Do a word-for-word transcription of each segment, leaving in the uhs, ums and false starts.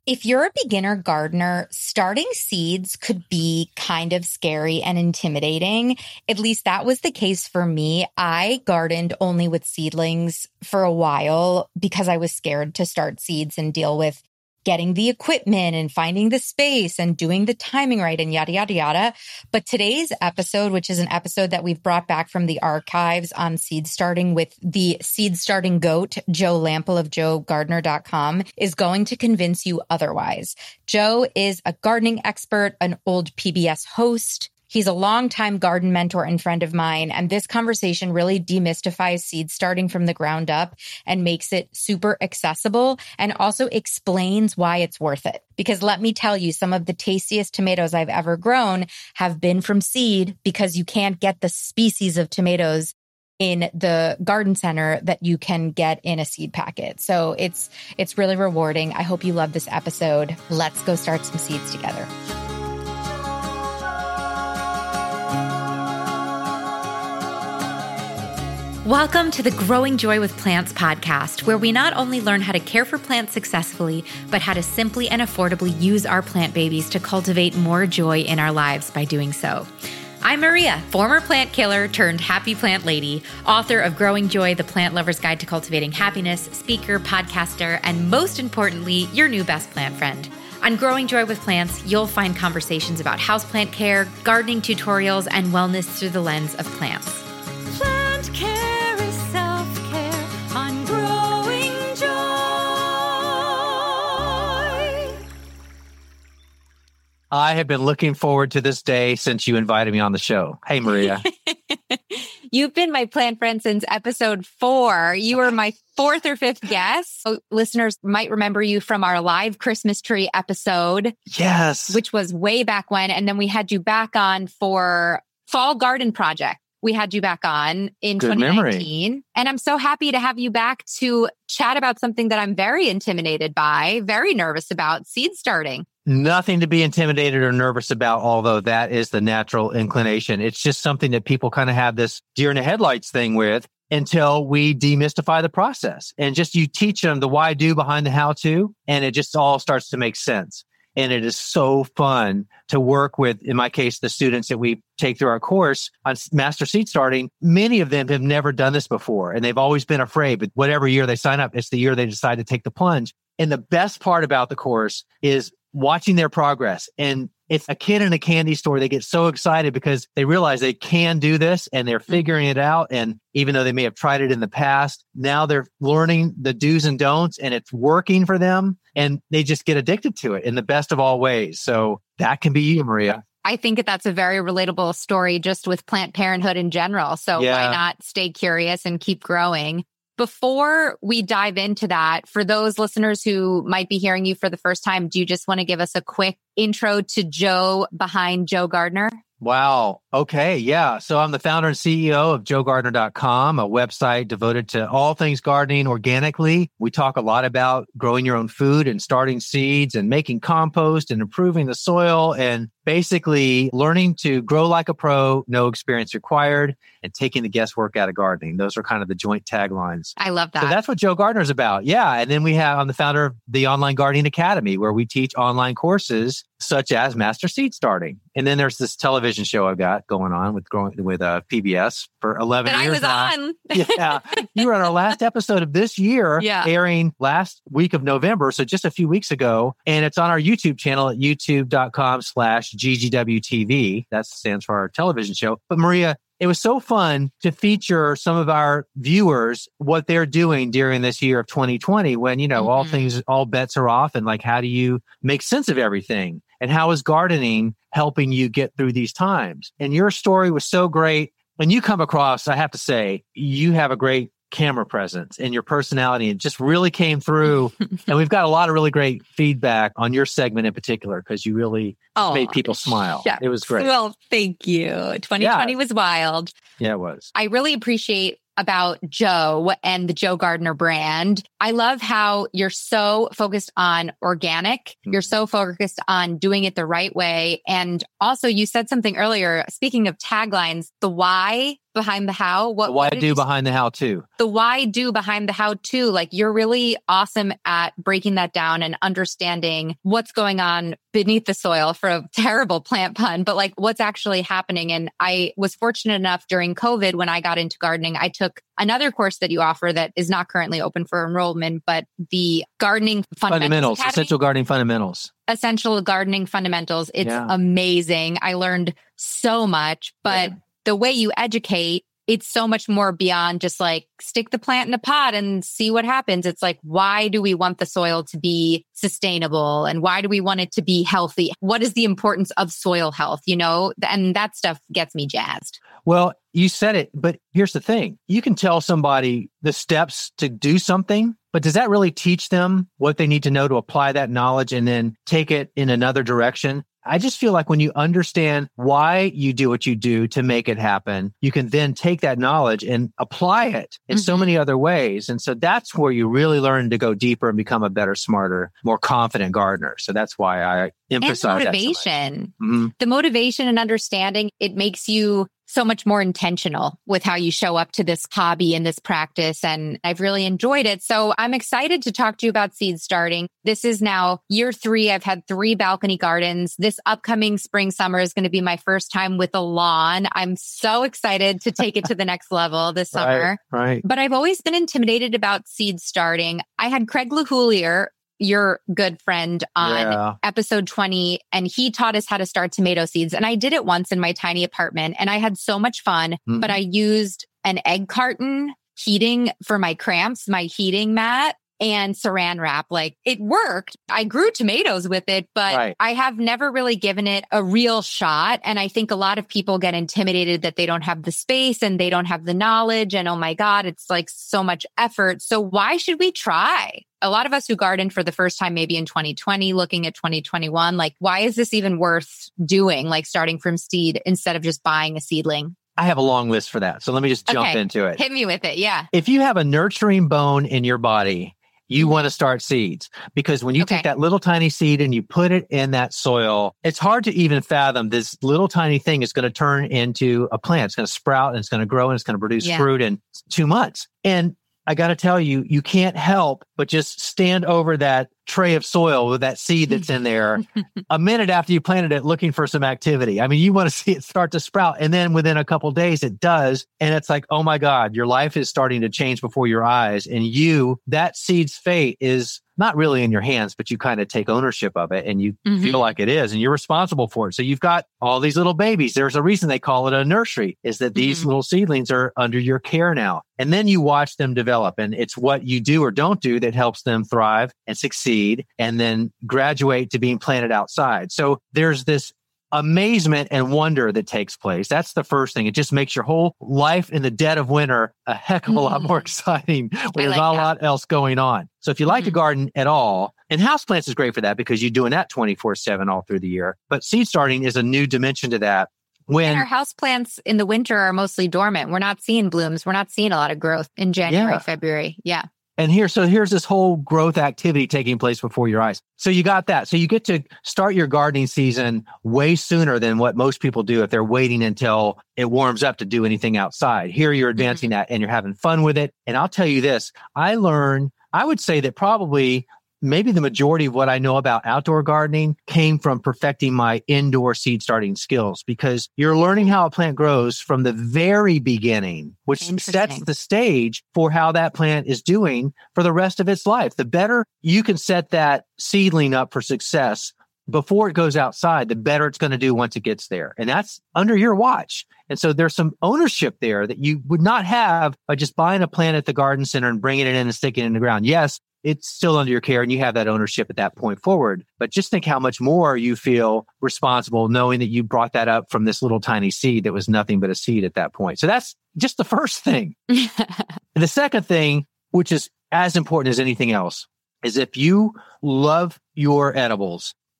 If you're a beginner gardener, starting seeds could be kind of scary and intimidating. At least that was the case for me. I gardened only with seedlings for a while because I was scared to start seeds and deal with getting the equipment and finding the space and doing the timing right and yada, yada, yada. But today's episode, which is an episode that we've brought back from the archives on seed starting with the seed starting goat, Joe Lamp'l of joe gardener dot com, is going to convince you otherwise. Joe is a gardening expert, an old P B S host. He's a longtime garden mentor and friend of mine, and this conversation really demystifies seed starting from the ground up and makes it super accessible and also explains why it's worth it. Because let me tell you, some of the tastiest tomatoes I've ever grown have been from seed because you can't get the species of tomatoes in the garden center that you can get in a seed packet. So it's it's really rewarding. I hope you love this episode. Let's go start some seeds together. Welcome to the Growing Joy with Plants podcast, where we not only learn how to care for plants successfully, but how to simply and affordably use our plant babies to cultivate more joy in our lives by doing so. I'm Maria, former plant killer turned happy plant lady, author of Growing Joy, the Plant Lover's Guide to Cultivating Happiness, speaker, podcaster, and most importantly, your new best plant friend. On Growing Joy with Plants, you'll find conversations about houseplant care, gardening tutorials, and wellness through the lens of plants. Plant care. I have been looking forward to this day since you invited me on the show. Hey, Maria. You've been my plant friend since episode four. You were my fourth or fifth guest. So listeners might remember you from our live Christmas tree episode. Yes. Which was way back when. And then we had you back on for Fall Garden Project. We had you back on in Good twenty nineteen. Memory. And I'm so happy to have you back to chat about something that I'm very intimidated by, very nervous about, seed starting. Nothing to be intimidated or nervous about, although that is the natural inclination. It's just something that people kind of have this deer in the headlights thing with until we demystify the process. And just you teach them the why do behind the how to, and it just all starts to make sense. And it is so fun to work with, in my case, the students that we take through our course on Master Seed Starting. Many of them have never done this before, and they've always been afraid. But whatever year they sign up, it's the year they decide to take the plunge. And the best part about the course is watching their progress. And it's a kid in a candy store. They get so excited because they realize they can do this and they're figuring it out. And even though they may have tried it in the past, now they're learning the do's and don'ts and it's working for them. And they just get addicted to it in the best of all ways. So that can be you, Maria. I think that that's a very relatable story just with plant parenthood in general. So Yeah. why not stay curious and keep growing? Before we dive into that, for those listeners who might be hearing you for the first time, do you just want to give us a quick intro to Joe behind Joe Gardener? Wow. Okay. Yeah. So I'm the founder and C E O of joe gardener dot com, a website devoted to all things gardening organically. We talk a lot about growing your own food and starting seeds and making compost and improving the soil and basically learning to grow like a pro, no experience required, and taking the guesswork out of gardening. Those are kind of the joint taglines. I love that. So that's what Joe Gardener is about. Yeah. And then we have, I'm the founder of the Online Gardening Academy, where we teach online courses such as Master Seed Starting. And then there's this television show I've got going on with growing with uh, P B S for eleven that years I was now. on. Yeah. You were on our last episode of this year, Yeah. airing last week of November. So just a few weeks ago. And it's on our YouTube channel at youtube dot com slash G G W T V. That stands for our television show. But Maria, it was so fun to feature some of our viewers, what they're doing during this year of twenty twenty when, you know, mm-hmm. all things, all bets are off. And like, how do you make sense of everything? And how is gardening helping you get through these times? And your story was so great. And you come across, I have to say, you have a great camera presence and your personality. It just really came through. And we've got a lot of really great feedback on your segment in particular, because you really oh, made people smile. Yeah. It was great. Well, thank you. twenty twenty Yeah. was wild. Yeah, it was. I really appreciate about Joe and the Joe Gardener brand. I love how you're so focused on organic. Mm-hmm. You're so focused on doing it the right way. And also you said something earlier, speaking of taglines, the why behind the how. What, the why what do you, behind the how to. The why do behind the how to. Like you're really awesome at breaking that down and understanding what's going on beneath the soil, for a terrible plant pun, but like what's actually happening. And I was fortunate enough during COVID when I got into gardening, I took another course that you offer that is not currently open for enrollment, but the Gardening Fundamentals, Fundamentals Essential Gardening Fundamentals. Essential Gardening Fundamentals. It's yeah. amazing. I learned so much, but yeah. the way you educate, it's so much more beyond just like stick the plant in a pot and see what happens. It's like, why do we want the soil to be sustainable? And why do we want it to be healthy? What is the importance of soil health? You know, and that stuff gets me jazzed. Well, you said it, but here's the thing. You can tell somebody the steps to do something, but does that really teach them what they need to know to apply that knowledge and then take it in another direction? I just feel like when you understand why you do what you do to make it happen, you can then take that knowledge and apply it in mm-hmm. so many other ways. And so that's where you really learn to go deeper and become a better, smarter, more confident gardener. So that's why I emphasize and motivation. That so mm-hmm. The motivation and understanding, it makes you so much more intentional with how you show up to this hobby and this practice. And I've really enjoyed it. So I'm excited to talk to you about seed starting. This is now year three. I've had three balcony gardens. This upcoming spring, summer is going to be my first time with a lawn. I'm so excited to take it to the next level this summer. Right, right. But I've always been intimidated about seed starting. I had Craig LaHoulier, your good friend, on yeah. episode twenty, and he taught us how to start tomato seeds. And I did it once in my tiny apartment and I had so much fun, mm-hmm. but I used an egg carton heating for my cramps, my heating mat, and saran wrap. Like it worked. I grew tomatoes with it, but right. I have never really given it a real shot. And I think a lot of people get intimidated that they don't have the space and they don't have the knowledge. And oh my God, it's like so much effort. So why should we try? A lot of us who gardened for the first time, maybe in twenty twenty, looking at twenty twenty-one, like, why is this even worth doing? Like starting from seed instead of just buying a seedling? I have a long list for that. So let me just jump okay. into it. Hit me with it. Yeah. If you have a nurturing bone in your body, you want to start seeds, because when you okay. take that little tiny seed and you put it in that soil, it's hard to even fathom this little tiny thing is going to turn into a plant. It's going to sprout and it's going to grow and it's going to produce yeah. fruit in two months. And I got to tell you, you can't help but just stand over that tray of soil with that seed that's in there a minute after you planted it, looking for some activity. I mean, you want to see it start to sprout. And then within a couple of days, it does. And it's like, oh my God, your life is starting to change before your eyes. And you, that seed's fate is not really in your hands, but you kind of take ownership of it and you mm-hmm. feel like it is, and you're responsible for it. So you've got all these little babies. There's a reason they call it a nursery, is that these mm-hmm. little seedlings are under your care now. And then you watch them develop, and it's what you do or don't do that helps them thrive and succeed and then graduate to being planted outside. So there's this amazement and wonder that takes place. That's the first thing. It just makes your whole life in the dead of winter a heck of a lot more exciting when there's like not that. a lot else going on. So if you like mm-hmm. to garden at all, and houseplants is great for that because you're doing that twenty-four seven all through the year. But seed starting is a new dimension to that. When and our houseplants in the winter are mostly dormant. We're not seeing blooms. We're not seeing a lot of growth in January, yeah. February. Yeah. And here, so here's this whole growth activity taking place before your eyes. So you got that. So you get to start your gardening season way sooner than what most people do if they're waiting until it warms up to do anything outside. Here you're advancing mm-hmm. that and you're having fun with it. And I'll tell you this, I learned, I would say that probably maybe the majority of what I know about outdoor gardening came from perfecting my indoor seed starting skills, because you're learning how a plant grows from the very beginning, which sets the stage for how that plant is doing for the rest of its life. The better you can set that seedling up for success before it goes outside, the better it's going to do once it gets there. And that's under your watch. And so there's some ownership there that you would not have by just buying a plant at the garden center and bringing it in and sticking it in the ground. Yes, it's still under your care and you have that ownership at that point forward. But just think how much more you feel responsible knowing that you brought that up from this little tiny seed that was nothing but a seed at that point. So that's just the first thing. And the second thing, which is as important as anything else, is if you love your edibles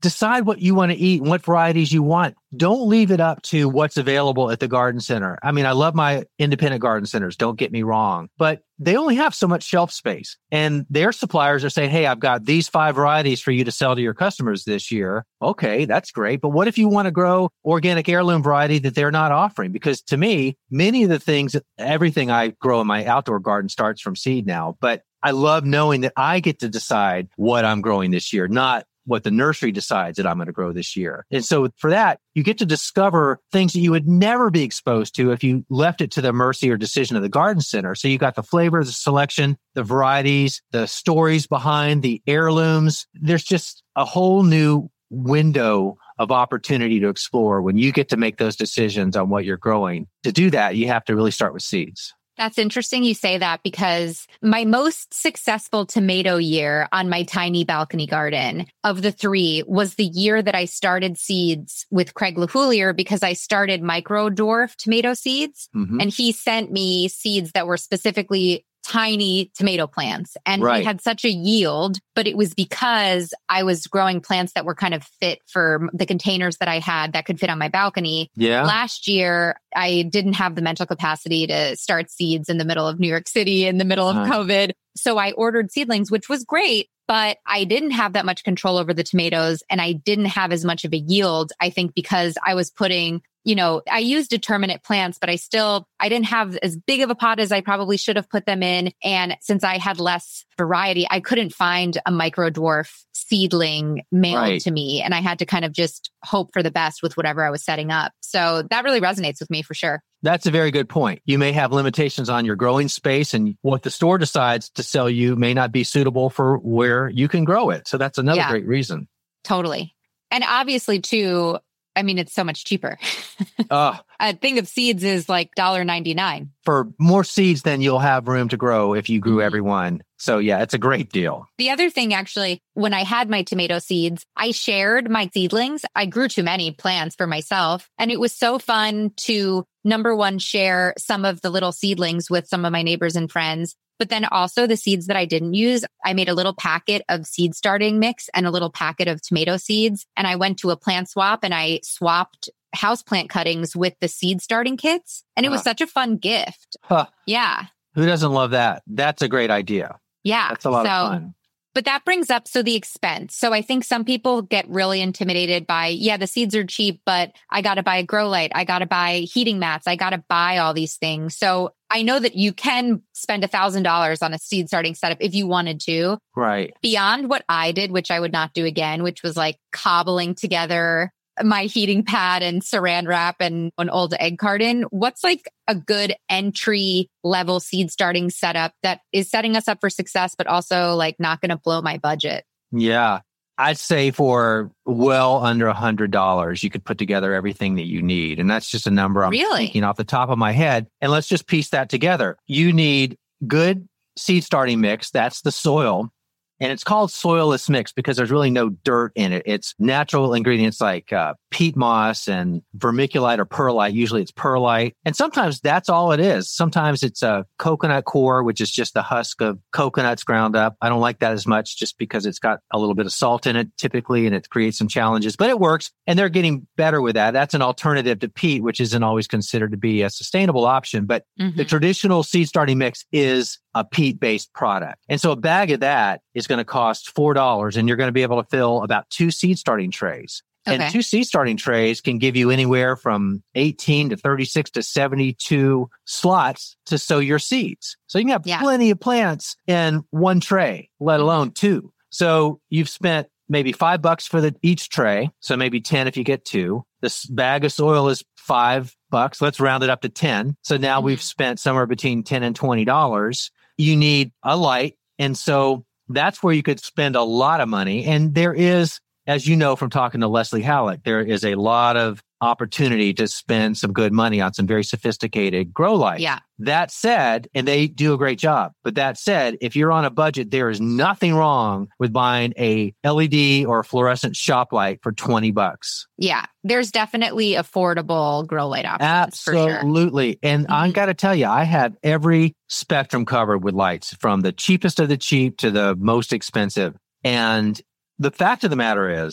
decide what you want to eat and what varieties you want. Don't leave it up to what's available at the garden center. I mean, I love my independent garden centers, don't get me wrong, but they only have so much shelf space. And their suppliers are saying, hey, I've got these five varieties for you to sell to your customers this year. Okay, that's great. But what if you want to grow organic heirloom variety that they're not offering? Because to me, many of the things, everything I grow in my outdoor garden starts from seed now. But I love knowing that I get to decide what I'm growing this year, not what the nursery decides that I'm going to grow this year. And so for that, you get to discover things that you would never be exposed to if you left it to the mercy or decision of the garden center. So you got the flavor, the selection, the varieties, the stories behind the heirlooms. There's just a whole new window of opportunity to explore when you get to make those decisions on what you're growing. To do that, you have to really start with seeds. That's interesting you say that, because my most successful tomato year on my tiny balcony garden of the three was the year that I started seeds with Craig LaHoulier, because I started micro dwarf tomato seeds. Mm-hmm. And he sent me seeds that were specifically tiny tomato plants. And right. we had such a yield, but it was because I was growing plants that were kind of fit for the containers that I had that could fit on my balcony. Yeah. Last year, I didn't have the mental capacity to start seeds in the middle of New York City in the middle of uh. COVID. So I ordered seedlings, which was great, but I didn't have that much control over the tomatoes and I didn't have as much of a yield, I think, because I was putting, you know, I used determinate plants, but I still, I didn't have as big of a pot as I probably should have put them in. And since I had less variety, I couldn't find a micro dwarf seedling mailed right. to me. And I had to kind of just hope for the best with whatever I was setting up. So that really resonates with me for sure. That's a very good point. You may have limitations on your growing space, and what the store decides to sell you may not be suitable for where you can grow it. So that's another yeah, great reason. Totally. And obviously too, I mean, it's so much cheaper. uh, a thing of seeds is like one dollar ninety-nine. For more seeds than you'll have room to grow if you grew mm-hmm. every one. So yeah, it's a great deal. The other thing, actually, when I had my tomato seeds, I shared my seedlings. I grew too many plants for myself. And it was so fun to, number one, share some of the little seedlings with some of my neighbors and friends. But then also the seeds that I didn't use, I made a little packet of seed starting mix and a little packet of tomato seeds. And I went to a plant swap and I swapped houseplant cuttings with the seed starting kits. And it was huh. such a fun gift. Huh. Yeah. Who doesn't love that? That's a great idea. Yeah. That's a lot so, of fun. But that brings up, so the expense. So I think some people get really intimidated by, yeah, the seeds are cheap, but I got to buy a grow light. I got to buy heating mats. I got to buy all these things. So I know that you can spend a thousand dollars on a seed starting setup if you wanted to. Right. Beyond what I did, which I would not do again, which was like cobbling together my heating pad and saran wrap and an old egg carton. What's like a good entry level seed starting setup that is setting us up for success, but also like not going to blow my budget? Yeah. I'd say for well under a hundred dollars, you could put together everything that you need. And that's just a number I'm really? thinking off the top of my head. And let's just piece that together. You need good seed starting mix. That's the soil. And it's called soilless mix because there's really no dirt in it. It's natural ingredients like uh, peat moss and vermiculite or perlite. Usually it's perlite. And sometimes that's all it is. Sometimes it's a coconut core, which is just the husk of coconuts ground up. I don't like that as much just because it's got a little bit of salt in it typically, and it creates some challenges, but it works. And they're getting better with that. That's an alternative to peat, which isn't always considered to be a sustainable option. But mm-hmm. the traditional seed starting mix is a peat-based product. And so a bag of that is going to cost four dollars, and you're going to be able to fill about two seed starting trays. Okay. And two seed starting trays can give you anywhere from eighteen to thirty-six to seventy-two slots to sow your seeds. So you can have yeah. plenty of plants in one tray, let alone two. So you've spent maybe five bucks for the each tray. So maybe ten if you get two. This bag of soil is five bucks. Let's round it up to ten. So now mm-hmm. we've spent somewhere between ten and twenty dollars. You need a light. And so that's where you could spend a lot of money. And there is, as you know from talking to Leslie Halleck, there is a lot of opportunity to spend some good money on some very sophisticated grow lights. Yeah. That said, and they do a great job, but that said, if you're on a budget, there is nothing wrong with buying a L E D or a fluorescent shop light for twenty bucks. Yeah. There's definitely affordable grow light options. Absolutely. For sure. And mm-hmm. I got to tell you, I have every spectrum covered with lights, from the cheapest of the cheap to the most expensive. And the fact of the matter is,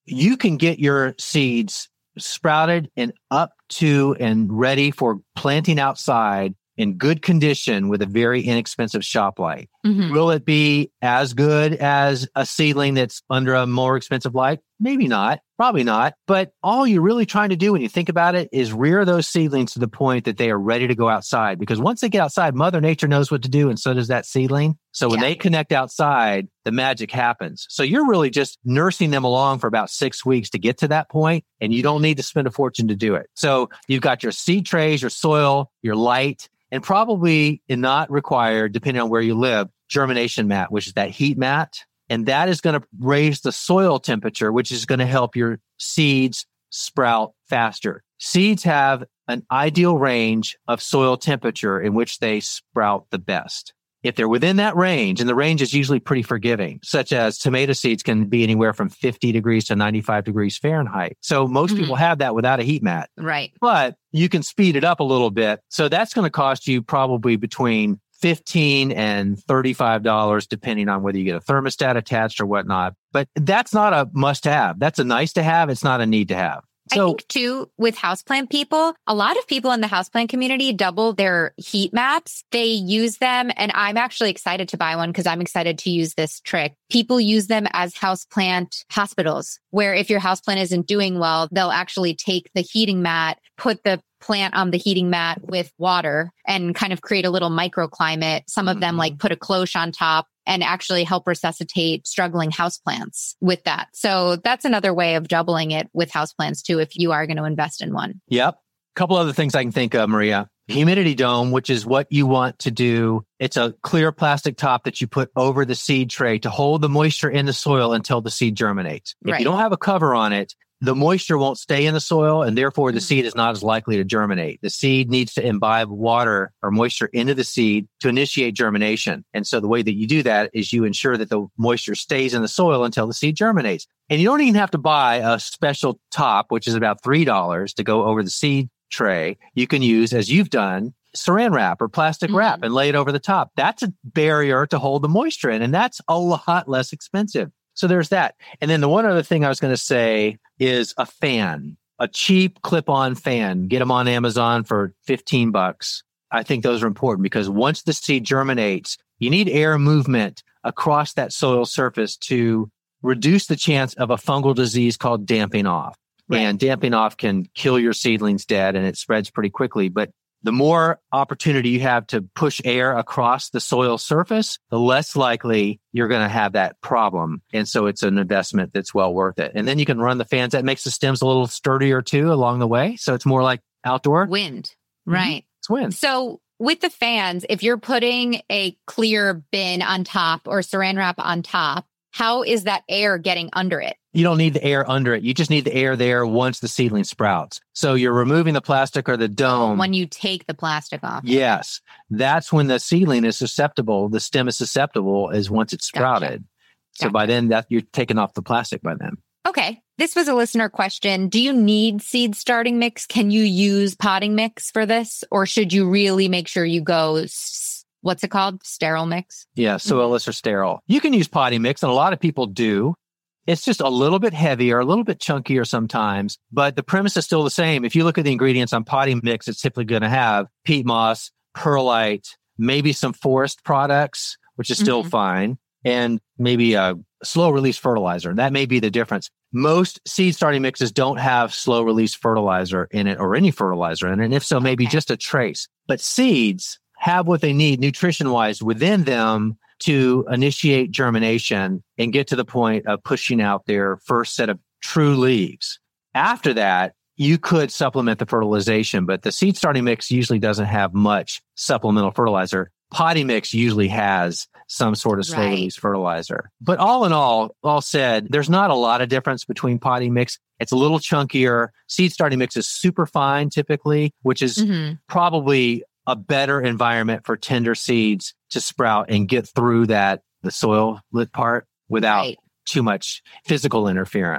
you can get your seeds sprouted and up to and ready for planting outside in good condition with a very inexpensive shop light. Mm-hmm. Will it be as good as a seedling that's under a more expensive light? Maybe not. Probably not. But all you're really trying to do when you think about it is rear those seedlings to the point that they are ready to go outside. Because once they get outside, Mother Nature knows what to do, and so does that seedling. So when yeah. they connect outside, the magic happens. So you're really just nursing them along for about six weeks to get to that point, and you don't need to spend a fortune to do it. So you've got your seed trays, your soil, your light, and probably not required, depending on where you live, germination mat, which is that heat mat. And that is going to raise the soil temperature, which is going to help your seeds sprout faster. Seeds have an ideal range of soil temperature in which they sprout the best. If they're within that range, and the range is usually pretty forgiving, such as tomato seeds can be anywhere from fifty degrees to ninety-five degrees Fahrenheit. So most mm-hmm. people have that without a heat mat. Right. But you can speed it up a little bit. So that's going to cost you probably between fifteen dollars and thirty-five dollars, depending on whether you get a thermostat attached or whatnot. But that's not a must-have. That's a nice to have. It's not a need to have. So, I think too, with houseplant people, a lot of people in the houseplant community double their heat mats. They use them, and I'm actually excited to buy one because I'm excited to use this trick. People use them as houseplant hospitals, where if your houseplant isn't doing well, they'll actually take the heating mat, put the plant on the heating mat with water and kind of create a little microclimate. Some of mm-hmm. them like put a cloche on top and actually help resuscitate struggling houseplants with that. So that's another way of doubling it with houseplants too, if you are going to invest in one. Yep. A couple other things I can think of, Maria. Humidity dome, which is what you want to do. It's a clear plastic top that you put over the seed tray to hold the moisture in the soil until the seed germinates. If right. you don't have a cover on it, the moisture won't stay in the soil, and therefore the seed is not as likely to germinate. The seed needs to imbibe water or moisture into the seed to initiate germination. And so the way that you do that is you ensure that the moisture stays in the soil until the seed germinates. And you don't even have to buy a special top, which is about three dollars to go over the seed tray. You can use, as you've done, saran wrap or plastic mm-hmm. wrap and lay it over the top. That's a barrier to hold the moisture in, and that's a lot less expensive. So there's that. And then the one other thing I was going to say is a fan, a cheap clip-on fan. Get them on Amazon for fifteen bucks. I think those are important because once the seed germinates, you need air movement across that soil surface to reduce the chance of a fungal disease called damping off. Right. And damping off can kill your seedlings dead, and it spreads pretty quickly. But the more opportunity you have to push air across the soil surface, the less likely you're going to have that problem. And so it's an investment that's well worth it. And then you can run the fans. That makes the stems a little sturdier too along the way. So it's more like outdoor. Wind. Right. Mm-hmm. It's wind. So with the fans, if you're putting a clear bin on top or saran wrap on top, how is that air getting under it? You don't need the air under it. You just need the air there once the seedling sprouts. So you're removing the plastic or the dome. When you take the plastic off. Yes. That's when the seedling is susceptible. The stem is susceptible is once it's sprouted. Gotcha. So gotcha. By then that you're taking off the plastic by then. Okay. This was a listener question. Do you need seed starting mix? Can you use potting mix for this? Or should you really make sure you go... S- What's it called? Sterile mix? Yeah, soilless or sterile. You can use potting mix, and a lot of people do. It's just a little bit heavier, a little bit chunkier sometimes, but the premise is still the same. If you look at the ingredients on potting mix, it's typically going to have peat moss, perlite, maybe some forest products, which is still mm-hmm. fine, and maybe a slow release fertilizer. That may be the difference. Most seed starting mixes don't have slow release fertilizer in it or any fertilizer in it. And if so, maybe okay. just a trace. But seeds have what they need nutrition-wise within them to initiate germination and get to the point of pushing out their first set of true leaves. After that, you could supplement the fertilization, but the seed starting mix usually doesn't have much supplemental fertilizer. Potting mix usually has some sort of slow right. release fertilizer. But all in all, all said, there's not a lot of difference between potting mix. It's a little chunkier. Seed starting mix is super fine typically, which is mm-hmm. probably a better environment for tender seeds to sprout and get through that, the soil lit part without right. too much physical interference.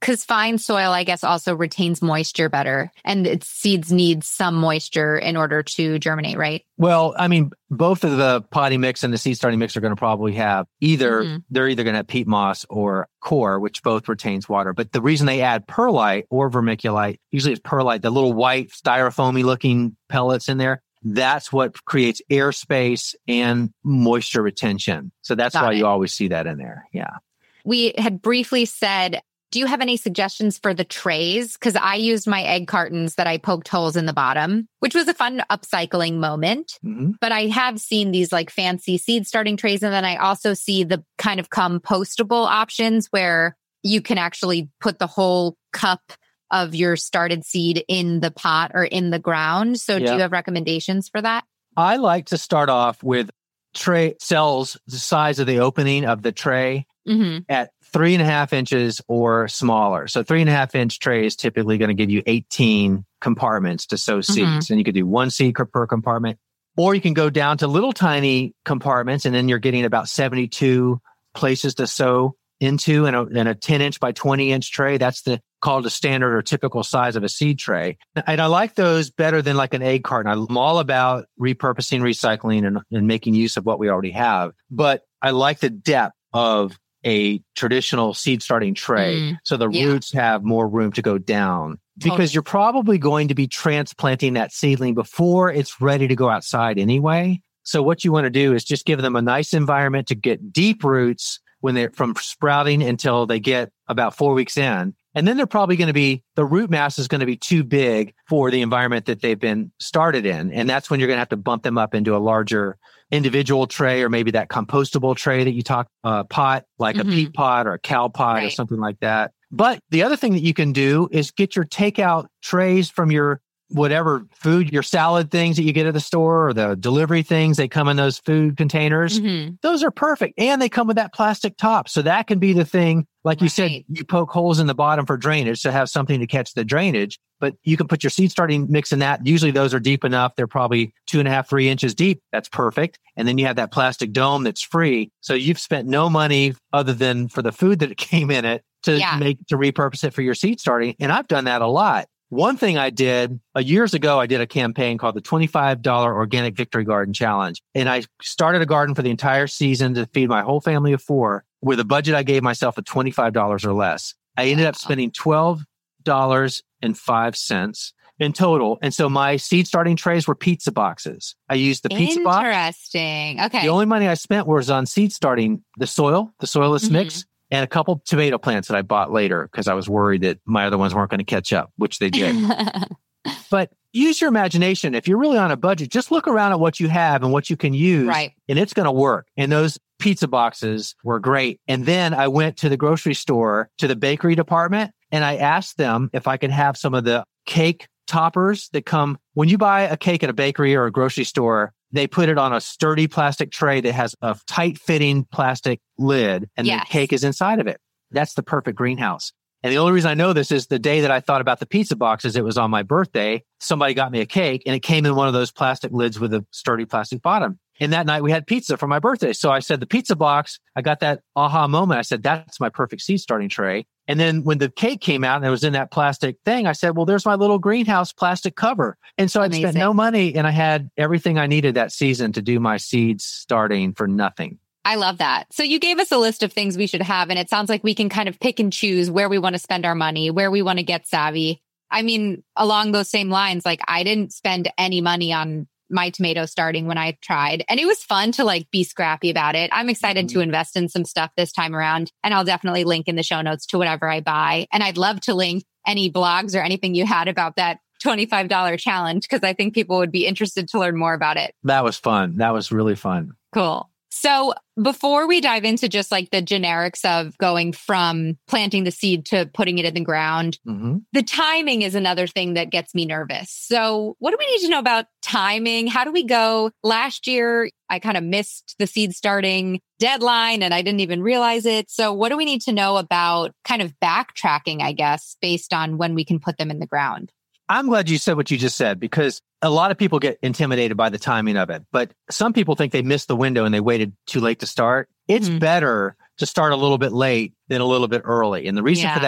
Because fine soil, I guess, also retains moisture better, and its seeds need some moisture in order to germinate, right? Well, I mean, both of the potting mix and the seed starting mix are going to probably have either, Mm-hmm. they're either going to have peat moss or core, which both retains water. But the reason they add perlite or vermiculite, usually it's perlite, the little white styrofoamy looking pellets in there, that's what creates airspace and moisture retention. So that's Got why it. you always see that in there. Yeah. We had briefly said, do you have any suggestions for the trays? Because I used my egg cartons that I poked holes in the bottom, which was a fun upcycling moment. Mm-hmm. But I have seen these like fancy seed starting trays. And then I also see the kind of compostable options where you can actually put the whole cup of your started seed in the pot or in the ground. So Yeah. do you have recommendations for that? I like to start off with tray cells the size of the opening of the tray Mm-hmm. at three and a half inches or smaller. So three and a half inch tray is typically going to give you eighteen compartments to sow seeds. Mm-hmm. And you could do one seed per compartment, or you can go down to little tiny compartments and then you're getting about seventy-two places to sow into in a, in a ten inch by twenty inch tray. That's the called a standard or typical size of a seed tray. And I like those better than like an egg carton. I'm all about repurposing, recycling, and, and making use of what we already have. But I like the depth of a traditional seed starting tray. Mm, so the yeah. roots have more room to go down because Totally. you're probably going to be transplanting that seedling before it's ready to go outside anyway. So what you want to do is just give them a nice environment to get deep roots when they're from sprouting until they get about four weeks in. And then they're probably going to be, the root mass is going to be too big for the environment that they've been started in. And that's when you're going to have to bump them up into a larger individual tray, or maybe that compostable tray that you talked, uh, pot, like Mm-hmm. a peat pot or a cow pot or Right. something like that. But the other thing that you can do is get your takeout trays from your whatever food, your salad things that you get at the store or the delivery things, they come in those food containers. Mm-hmm. Those are perfect. And they come with that plastic top. So that can be the thing. Like you said, Right. you poke holes in the bottom for drainage to have something to catch the drainage, but you can put your seed starting mix in that. Usually those are deep enough. They're probably two and a half, three inches deep. That's perfect. And then you have that plastic dome that's free. So you've spent no money other than for the food that came in it to Yeah. make, to repurpose it for your seed starting. And I've done that a lot. One thing I did uh, years ago, I did a campaign called the twenty-five dollars Organic Victory Garden Challenge. And I started a garden for the entire season to feed my whole family of four with a budget I gave myself of twenty-five dollars or less. I ended up spending twelve dollars and five cents in total. And so my seed starting trays were pizza boxes. I used the pizza box. Interesting. Okay. The only money I spent was on seed starting the soil, the soilless Mhm. mix, and a couple tomato plants that I bought later because I was worried that my other ones weren't going to catch up, which they did. But use your imagination. If you're really on a budget, just look around at what you have and what you can use, Right. and it's going to work. And those pizza boxes were great. And then I went to the grocery store, to the bakery department, and I asked them if I could have some of the cake toppers that come when you buy a cake at a bakery or a grocery store. They put it on a sturdy plastic tray that has a tight fitting plastic lid, and Yes. the cake is inside of it. That's the perfect greenhouse. And the only reason I know this is the day that I thought about the pizza boxes, it was on my birthday. Somebody got me a cake and it came in one of those plastic lids with a sturdy plastic bottom. And that night we had pizza for my birthday. So I said, the pizza box, I got that aha moment. I said, that's my perfect seed starting tray. And then when the cake came out and it was in that plastic thing, I said, well, there's my little greenhouse plastic cover. And so I spent Amazing. no money and I had everything I needed that season to do my seeds starting for nothing. I love that. So you gave us a list of things we should have, and it sounds like we can kind of pick and choose where we want to spend our money, where we want to get savvy. I mean, along those same lines, like I didn't spend any money on my tomato starting when I tried, and it was fun to like be scrappy about it. I'm excited Mhm. to invest in some stuff this time around, and I'll definitely link in the show notes to whatever I buy. And I'd love to link any blogs or anything you had about that twenty-five dollars challenge, because I think people would be interested to learn more about it. That was fun. That was really fun. Cool. So before we dive into just like the generics of going from planting the seed to putting it in the ground, Mm-hmm. the timing is another thing that gets me nervous. So what do we need to know about timing? How do we go? Last year, I kind of missed the seed starting deadline and I didn't even realize it. So what do we need to know about kind of backtracking, I guess, based on when we can put them in the ground? I'm glad you said what you just said, because a lot of people get intimidated by the timing of it. But some people think they missed the window and they waited too late to start. It's Mhm. better to start a little bit late than a little bit early. And the reason Yeah. for that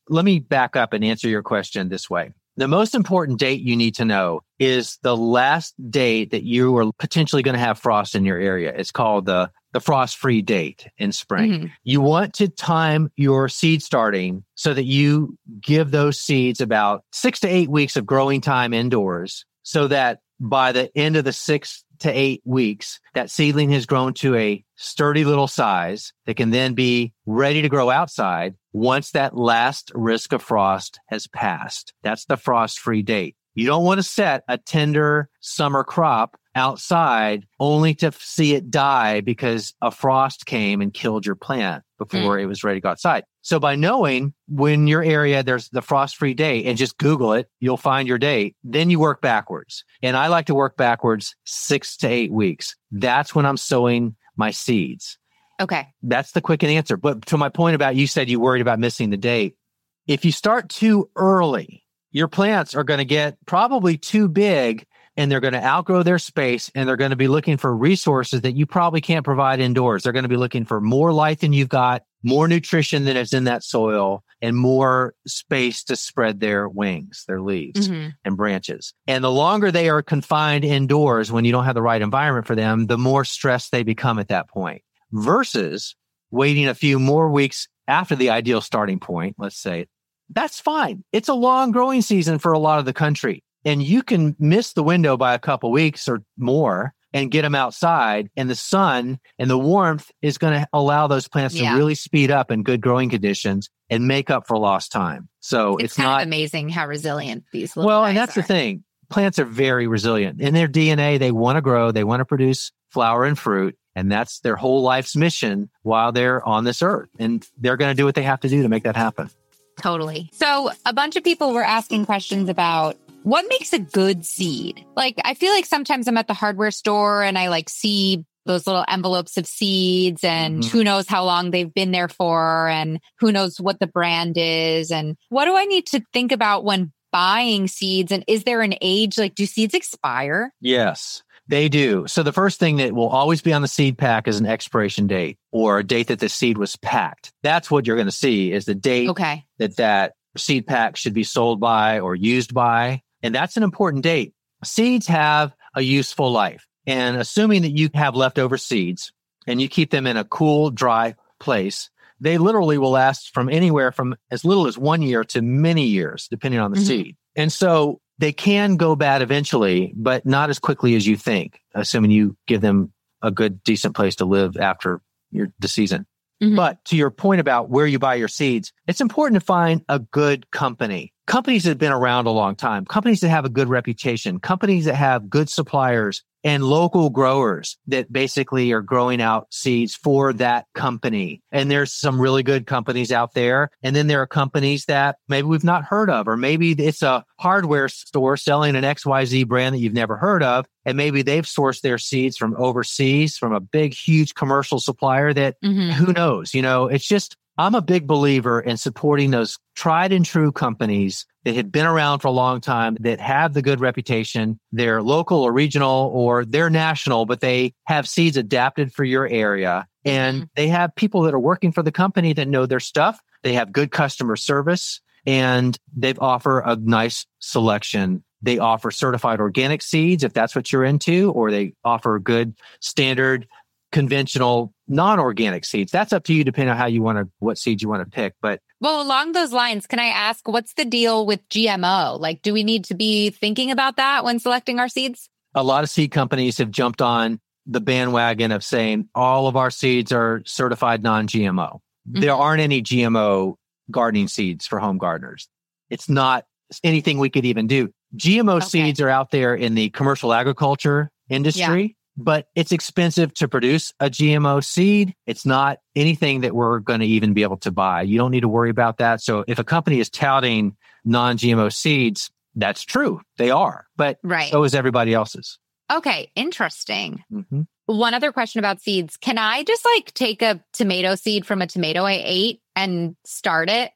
let me back up and answer your question this way. The most important date you need to know is the last date that you are potentially going to have frost in your area. It's called the, the frost-free date in spring. Mm-hmm. You want to time your seed starting so that you give those seeds about six to eight weeks of growing time indoors so that by the end of the six to eight weeks, that seedling has grown to a sturdy little size that can then be ready to grow outside once that last risk of frost has passed. That's the frost-free date. You don't want to set a tender summer crop outside only to see it die because a frost came and killed your plant before mm. it was ready to go outside. So by knowing when your area, there's the frost-free date and just Google it, you'll find your date. Then you work backwards. And I like to work backwards six to eight weeks. That's when I'm sowing my seeds. Okay. That's the quick answer. But to my point about, you said you worried about missing the date. If you start too early, your plants are going to get probably too big and they're going to outgrow their space and they're going to be looking for resources that you probably can't provide indoors. They're going to be looking for more light than you've got, more nutrition than is in that soil, and more space to spread their wings, their leaves mm-hmm. and branches. And the longer they are confined indoors when you don't have the right environment for them, the more stressed they become at that point. Versus waiting a few more weeks after the ideal starting point, let's say, that's fine. It's a long growing season for a lot of the country. And you can miss the window by a couple weeks or more and get them outside. And the sun and the warmth is going to allow those plants yeah. to really speed up in good growing conditions and make up for lost time. So it's, it's kind not of amazing how resilient these little Well, guys and that's are. the thing. Plants are very resilient. In their D N A, they want to grow. They want to produce flower and fruit. And that's their whole life's mission while they're on this earth. And they're going to do what they have to do to make that happen. Totally. So a bunch of people were asking questions about what makes a good seed. Like, I feel like sometimes I'm at the hardware store and I like see those little envelopes of seeds and mm-hmm. who knows how long they've been there for and who knows what the brand is. And what do I need to think about when buying seeds? And is there an age? Like, do seeds expire? Yes. They do. So the first thing that will always be on the seed pack is an expiration date or a date that the seed was packed. That's what you're going to see is the date okay. that that seed pack should be sold by or used by. And that's an important date. Seeds have a useful life. And assuming that you have leftover seeds and you keep them in a cool, dry place, they literally will last from anywhere from as little as one year to many years, depending on the mm-hmm. seed. And so they can go bad eventually, but not as quickly as you think, assuming you give them a good, decent place to live after your, the season. Mm-hmm. But to your point about where you buy your seeds, it's important to find a good company. Companies that have been around a long time, companies that have a good reputation, companies that have good suppliers and local growers that basically are growing out seeds for that company. And there's some really good companies out there. And then there are companies that maybe we've not heard of, or maybe it's a hardware store selling an X Y Z brand that you've never heard of. And maybe they've sourced their seeds from overseas, from a big, huge commercial supplier that mm-hmm. who knows, you know, it's just, I'm a big believer in supporting those tried and true companies that had been around for a long time, that have the good reputation. They're local or regional or they're national, but they have seeds adapted for your area. And mm-hmm. they have people that are working for the company that know their stuff. They have good customer service and they offer a nice selection. They offer certified organic seeds if that's what you're into, or they offer good standard conventional non-organic seeds. That's up to you depending on how you want to, what seeds you want to pick. But well, along those lines, can I ask, what's the deal with G M O? Like, do we need to be thinking about that when selecting our seeds? A lot of seed companies have jumped on the bandwagon of saying all of our seeds are certified non-G M O. Mm-hmm. There aren't any G M O gardening seeds for home gardeners. It's not anything we could even do. G M O okay. seeds are out there in the commercial agriculture industry. Yeah. But it's expensive to produce a G M O seed. It's not anything that we're going to even be able to buy. You don't need to worry about that. So if a company is touting non-G M O seeds, that's true. They are. But right. so is everybody else's. Okay. Interesting. Mm-hmm. One other question about seeds. Can I just like take a tomato seed from a tomato I ate and start it?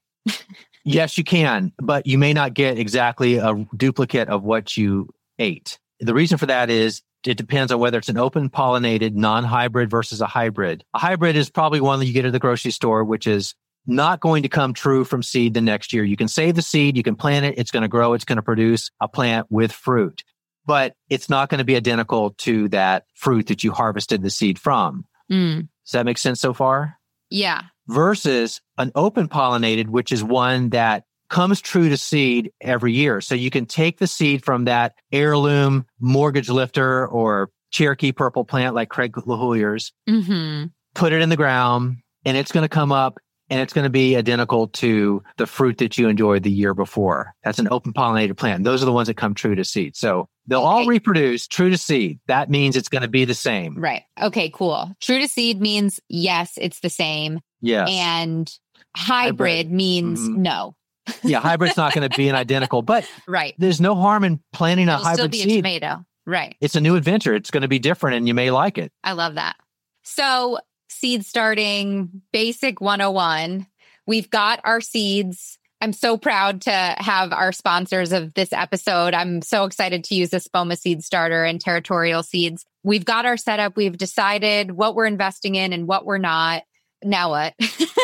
Yes, you can. But you may not get exactly a duplicate of what you ate. The reason for that is it depends on whether it's an open pollinated non-hybrid versus a hybrid. A hybrid is probably one that you get at the grocery store, which is not going to come true from seed the next year. You can save the seed, you can plant it, it's going to grow, it's going to produce a plant with fruit, but it's not going to be identical to that fruit that you harvested the seed from. Mm. Does that make sense so far? Yeah. Versus an open pollinated, which is one that comes true to seed every year. So you can take the seed from that heirloom mortgage lifter or Cherokee purple plant like Craig LaHoyer's, Mm-hmm. put it in the ground, and it's going to come up and it's going to be identical to the fruit that you enjoyed the year before. That's an open pollinated plant. Those are the ones that come true to seed. So they'll Okay. all reproduce true to seed. That means it's going to be the same. Right. Okay, cool. True to seed means yes, it's the same. Yes. And hybrid, Hybrid. means Mhm. no. Yeah, hybrid's not going to be an identical, but Right. there's no harm in planting a It'll still hybrid be a seed. tomato. Right. It's a new adventure. It's going to be different and you may like it. I love that. So seed starting basic one oh one. We've got our seeds. I'm so proud to have our sponsors of this episode. I'm so excited to use the Spoma Seed Starter and Territorial Seeds. We've got our setup. We've decided what we're investing in and what we're not. Now what?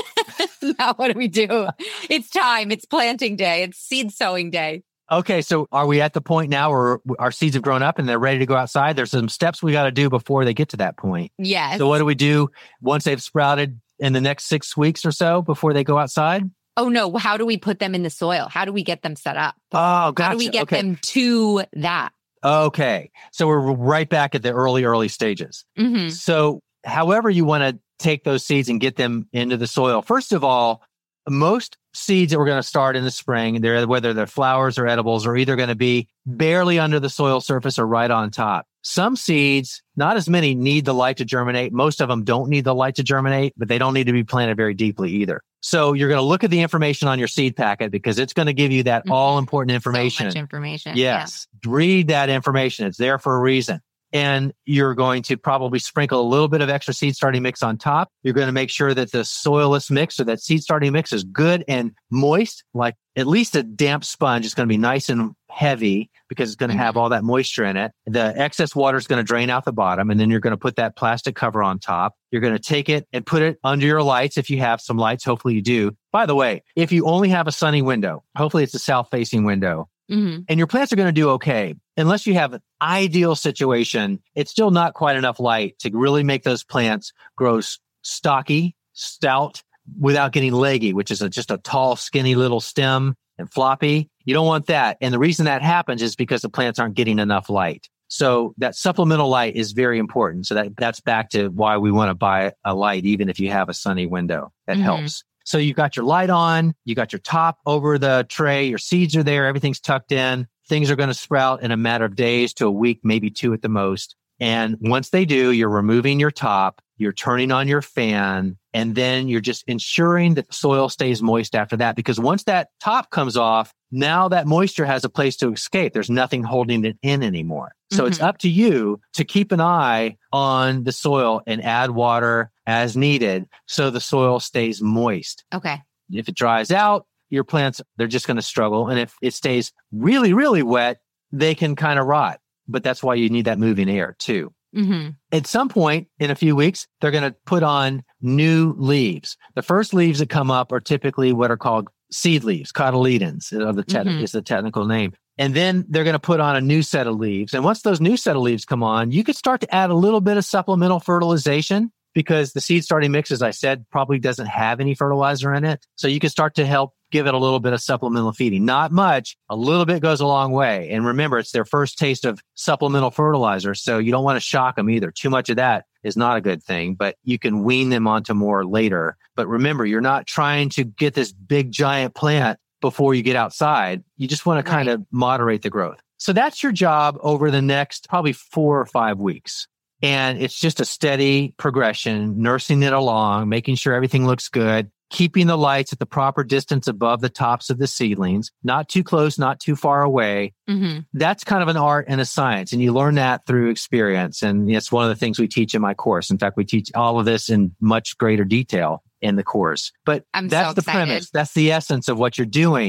Now what do we do? It's time. It's planting day. It's seed sowing day. Okay, so are we at the point now where our seeds have grown up and they're ready to go outside? There's some steps we got to do before they get to that point. Yes. So what do we do once they've sprouted in the next six weeks or so before they go outside? Oh no. How do we put them in the soil? How do we get them set up? Oh, gotcha. How do we get okay. them to that? Okay. So we're right back at the early, early stages. Mm-hmm. So however you want to take those seeds and get them into the soil, first of all, most seeds that we're going to start in the spring, they're, whether they're flowers or edibles, are either going to be barely under the soil surface or right on top. Some seeds, not as many, need the light to germinate. Most of them don't need the light to germinate, but they don't need to be planted very deeply either. So you're going to look at the information on your seed packet because it's going to give you that Mhm. all important information. So much information. Yes. Read that information. It's there for a reason. And you're going to probably sprinkle a little bit of extra seed starting mix on top. You're going to make sure that the soilless mix or that seed starting mix is good and moist, like at least a damp sponge. It's going to be nice and heavy because it's going to Mhm. have all that moisture in it. The excess water is going to drain out the bottom, and then you're going to put that plastic cover on top. You're going to take it and put it under your lights if you have some lights. Hopefully you do. By the way, if you only have a sunny window, hopefully it's a south-facing window, Mm-hmm. and your plants are going to do okay. Unless you have an ideal situation, it's still not quite enough light to really make those plants grow s- stocky, stout, without getting leggy, which is a, just a tall, skinny little stem and floppy. You don't want that. And the reason that happens is because the plants aren't getting enough light. So that supplemental light is very important. So that, that's back to why we want to buy a light, even if you have a sunny window. That Mhm. helps. So you've got your light on, you got your top over the tray, your seeds are there, everything's tucked in. Things are going to sprout in a matter of days to a week, maybe two at the most. And once they do, you're removing your top, you're turning on your fan, and then you're just ensuring that the soil stays moist after that. Because once that top comes off, now that moisture has a place to escape. There's nothing holding it in anymore. So it's Mhm. up to you to keep an eye on the soil and add water as needed so the soil stays moist. Okay. If it dries out, your plants, they're just going to struggle. And if it stays really, really wet, they can kind of rot. But that's why you need that moving air too. Mm-hmm. At some point in a few weeks, they're going to put on new leaves. The first leaves that come up are typically what are called seed leaves, cotyledons are the te- Mhm. is the technical name. And then they're going to put on a new set of leaves. And once those new set of leaves come on, you could start to add a little bit of supplemental fertilization because the seed starting mix, as I said, probably doesn't have any fertilizer in it. So you can start to help give it a little bit of supplemental feeding. Not much. A little bit goes a long way. And remember, it's their first taste of supplemental fertilizer. So you don't want to shock them either. Too much of that is not a good thing, but you can wean them onto more later. But remember, you're not trying to get this big giant plant before you get outside. You just want to kind Right. of moderate the growth. So that's your job over the next probably four or five weeks. And it's just a steady progression, nursing it along, making sure everything looks good, keeping the lights at the proper distance above the tops of the seedlings, not too close, not too far away. Mm-hmm. That's kind of an art and a science. And you learn that through experience. And it's one of the things we teach in my course. In fact, we teach all of this in much greater detail in the course. But I'm that's so the excited. premise. That's the essence of what you're doing.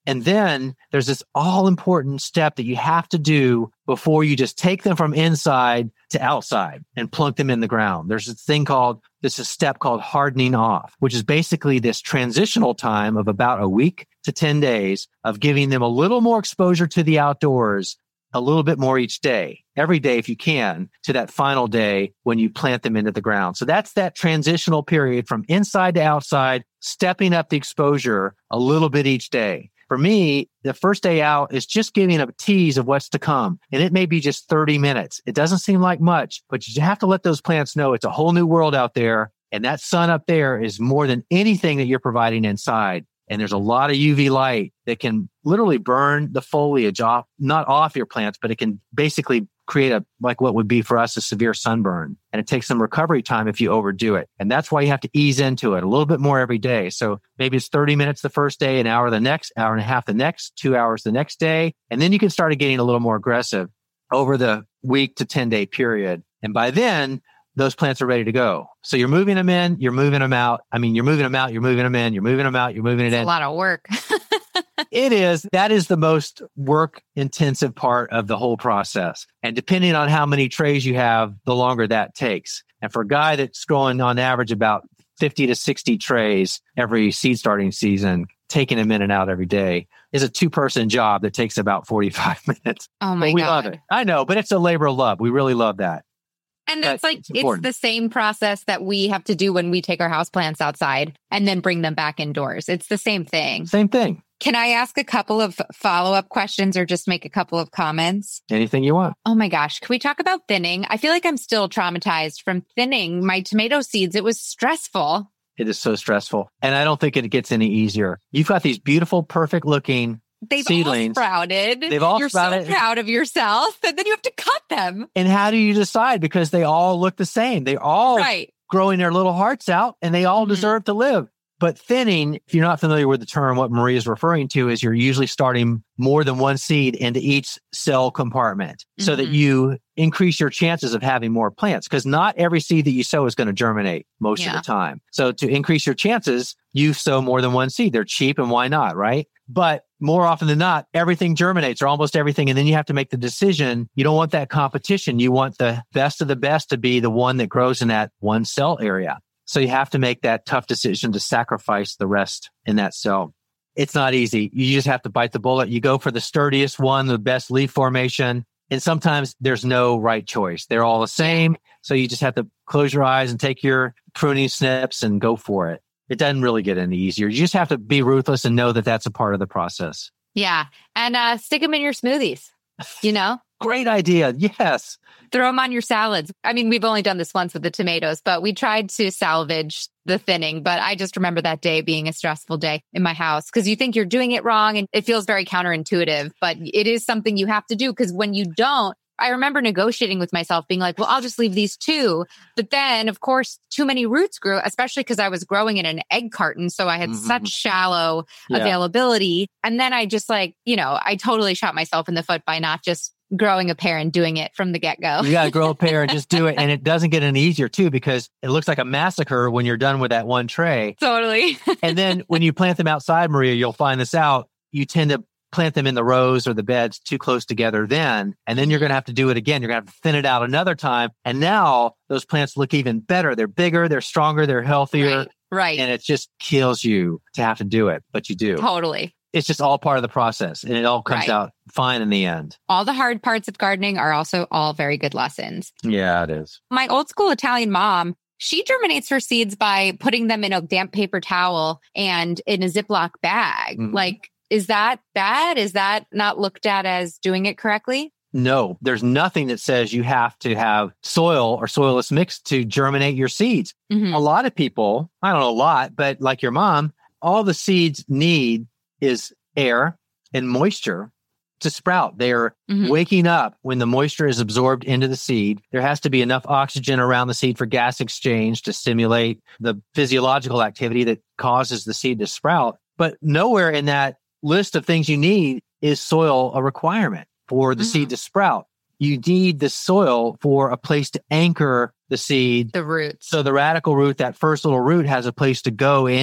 And then there's this all important step that you have to do before you just take them from inside to outside and plunk them in the ground. There's this thing called, this is a step called hardening off, which is basically this transitional time of about a week to ten days of giving them a little more exposure to the outdoors, a little bit more each day, every day if you can, to that final day when you plant them into the ground. So that's that transitional period from inside to outside, stepping up the exposure a little bit each day. For me, the first day out is just giving a tease of what's to come. And it may be just thirty minutes. It doesn't seem like much, but you have to let those plants know it's a whole new world out there. And that sun up there is more than anything that you're providing inside. And there's a lot of U V light that can literally burn the foliage off, not off your plants, but it can basically create a, like what would be for us, a severe sunburn. And it takes some recovery time if you overdo it. And that's why you have to ease into it a little bit more every day. So maybe it's thirty minutes the first day, an hour the next, hour and a half the next, two hours the next day. And then you can start getting a little more aggressive over the week to ten day period. And by then, those plants are ready to go. So you're moving them in, you're moving them out. I mean, you're moving them out, you're moving them in, you're moving them out, you're moving it It's in. a lot of work. It is. That is the most work intensive part of the whole process. And depending on how many trays you have, the longer that takes. And for a guy that's growing on average about fifty to sixty trays every seed starting season, taking them in and out every day is a two person job that takes about forty-five minutes. Oh my but we God. love it. I know, but it's a labor of love. We really love that. And But it's like, it's it's, important. the same process that we have to do when we take our houseplants outside and then bring them back indoors. It's the same thing. Same thing. Can I ask a couple of follow-up questions or just make a couple of comments? Anything you want. Oh my gosh. Can we talk about thinning? I feel like I'm still traumatized from thinning my tomato seeds. It was stressful. It is so stressful. And I don't think it gets any easier. You've got these beautiful, perfect looking They've seedlings. all sprouted. They've all You're sprouted. so proud of yourself. And then you have to cut them. And how do you decide? Because they all look the same. They all Right. growing their little hearts out and they all Mhm. deserve to live. But thinning, if you're not familiar with the term, what Marie is referring to is you're usually starting more than one seed into each cell compartment so that Mhm. you increase your chances of having more plants, because not every seed that you sow is going to germinate most Yeah. of the time. So to increase your chances, you sow more than one seed. They're cheap and why not, right? But more often than not, everything germinates or almost everything. And then you have to make the decision. You don't want that competition. You want the best of the best to be the one that grows in that one cell area. So you have to make that tough decision to sacrifice the rest in that cell. It's not easy. You just have to bite the bullet. You go for the sturdiest one, the best leaf formation. And sometimes there's no right choice. They're all the same. So you just have to close your eyes and take your pruning snips and go for it. It doesn't really get any easier. You just have to be ruthless and know that that's a part of the process. Yeah. And uh, stick them in your smoothies, you know? Great idea. Yes. Throw them on your salads. I mean, we've only done this once with the tomatoes, but we tried to salvage the thinning. But I just remember that day being a stressful day in my house because you think you're doing it wrong and it feels very counterintuitive, but it is something you have to do because when you don't, I remember negotiating with myself being like, well, I'll just leave these two. But then, of course, too many roots grew, especially because I was growing in an egg carton. So I had Mhm. such shallow Yeah. availability. And then I just like, you know, I totally shot myself in the foot by not just growing a pair and doing it from the get-go. You got to grow a pair and just do it. And it doesn't get any easier too, because it looks like a massacre when you're done with that one tray. Totally. And then when you plant them outside, Maria, you'll find this out. You tend to plant them in the rows or the beds too close together then. And then you're going to have to do it again. You're going to have to thin it out another time. And now those plants look even better. They're bigger, they're stronger, they're healthier. Right. Right. And it just kills you to have to do it, but you do. Totally. It's just all part of the process and it all comes Right. out fine in the end. All the hard parts of gardening are also all very good lessons. Yeah, it is. My old school Italian mom, she germinates her seeds by putting them in a damp paper towel and in a Ziploc bag. Mhm. Like, is that bad? Is that not looked at as doing it correctly? No, there's nothing that says you have to have soil or soilless mix to germinate your seeds. Mhm. A lot of people, I don't know a lot, but like your mom, all the seeds need is air and moisture to sprout. They're Mhm. waking up when the moisture is absorbed into the seed. There has to be enough oxygen around the seed for gas exchange to stimulate the physiological activity that causes the seed to sprout. But nowhere in that list of things you need is soil a requirement for the Mhm. seed to sprout. You need the soil for a place to anchor the seed. The roots. So the radical root, that first little root, has a place to go in